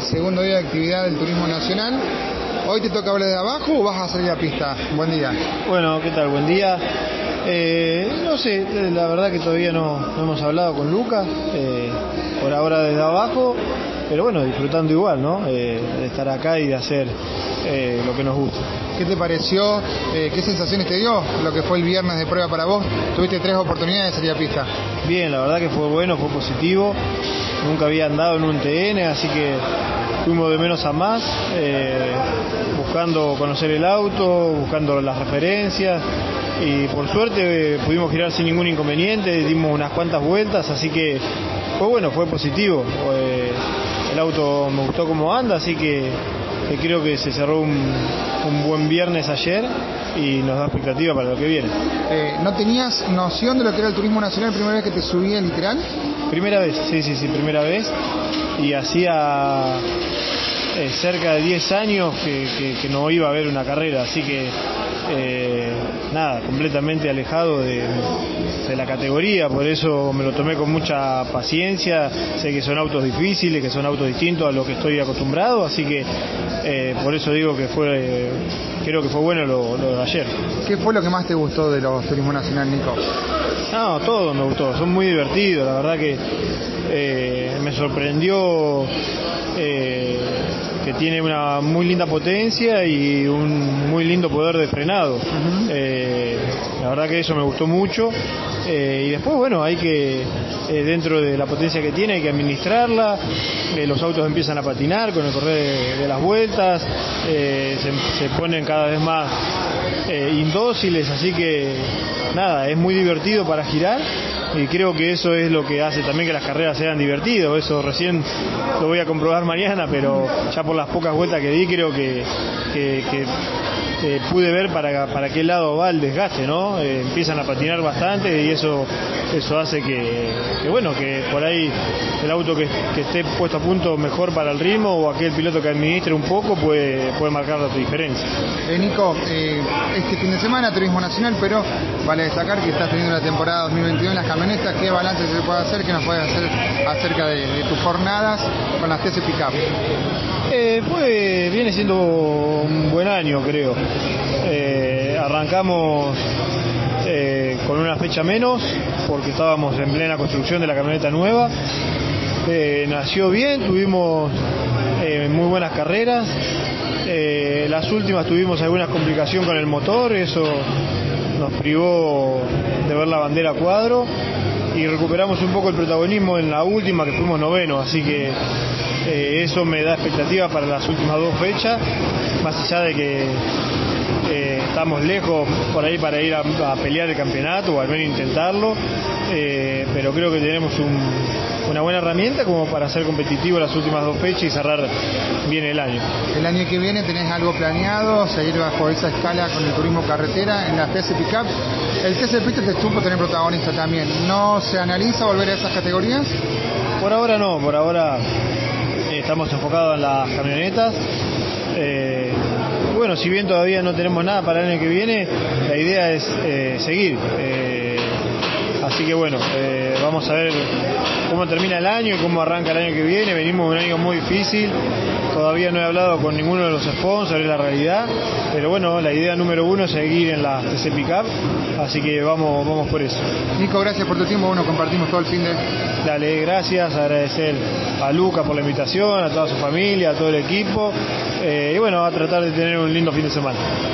segundo día de actividad del turismo nacional. ¿Hoy te toca hablar de abajo o vas a salir a pista? Buen día. Bueno, ¿qué tal? Buen día. No sé, la verdad que todavía no hemos hablado con Luca, por ahora desde abajo, pero bueno, disfrutando igual, ¿no? De estar acá y de hacer lo que nos gusta. ¿Qué te pareció? ¿Qué sensaciones te dio lo que fue el viernes de prueba para vos? Tuviste 3 oportunidades de salir a pista. Bien, la verdad que fue bueno, fue positivo. Nunca había andado en un TN, así que fuimos de menos a más, buscando conocer el auto, buscando las referencias, y por suerte pudimos girar sin ningún inconveniente, dimos unas cuantas vueltas, así que fue bueno, fue positivo. El auto me gustó cómo anda, así que creo que se cerró un buen viernes ayer y nos da expectativa para lo que viene. ¿No tenías noción de lo que era el turismo nacional primera vez que te subía literal? Primera vez, sí, primera vez, y hacía cerca de 10 años que no iba a haber una carrera, así que nada, completamente alejado de la categoría, por eso me lo tomé con mucha paciencia. Sé que son autos difíciles, que son autos distintos a lo que estoy acostumbrado, así que por eso digo que creo que fue bueno lo de ayer. ¿Qué fue lo que más te gustó de los turismo nacional, Nico? No, todo me gustó, son muy divertidos, la verdad que me sorprendió que tiene una muy linda potencia y un muy lindo poder de frenado. La verdad que eso me gustó mucho, y después bueno, hay que dentro de la potencia que tiene hay que administrarla. Los autos empiezan a patinar con el correr de las vueltas, se ponen cada vez más indóciles, así que nada, es muy divertido para girar, y creo que eso es lo que hace también que las carreras sean divertidas. Eso recién lo voy a comprobar mañana, pero ya por las pocas vueltas que di creo que pude ver para qué lado va el desgaste, ¿no? Empiezan a patinar bastante, y eso hace que bueno, que por ahí el auto que esté puesto a punto mejor para el ritmo, o aquel piloto que administre un poco puede marcar la diferencia. Nico, este fin de semana turismo nacional, pero vale destacar que estás teniendo la temporada 2022 en las camionetas. ¿Qué balance se puede hacer? ¿Qué nos puedes hacer acerca de tus jornadas con las TC Pickup? Viene siendo un buen año, creo. Arrancamos con una fecha menos porque estábamos en plena construcción de la camioneta nueva. Nació bien, tuvimos muy buenas carreras. Las últimas tuvimos algunas complicaciones con el motor, eso nos privó de ver la bandera a cuadro, y recuperamos un poco el protagonismo en la última, que fuimos noveno, así que eso me da expectativa para las últimas 2 fechas, más allá de que estamos lejos por ahí para ir a pelear el campeonato, o al menos intentarlo, pero creo que tenemos una buena herramienta como para ser competitivo las últimas 2 fechas y cerrar bien el año. ¿El año que viene tenés algo planeado, seguir bajo esa escala con el turismo carretera en la TC Pickup? El TC Pista te supo tener protagonista también. ¿No se analiza volver a esas categorías? Por ahora no, por ahora estamos enfocados en las camionetas. Bueno, si bien todavía no tenemos nada para el año que viene, la idea es seguir. Así que bueno, vamos a ver cómo termina el año y cómo arranca el año que viene. Venimos de un año muy difícil, todavía no he hablado con ninguno de los sponsors, es la realidad, pero bueno, la idea número 1 es seguir en la TC Pickup, así que vamos por eso. Nico, gracias por tu tiempo, bueno, compartimos todo el fin de... Dale, gracias, agradecer a Luca por la invitación, a toda su familia, a todo el equipo, y bueno, a tratar de tener un lindo fin de semana.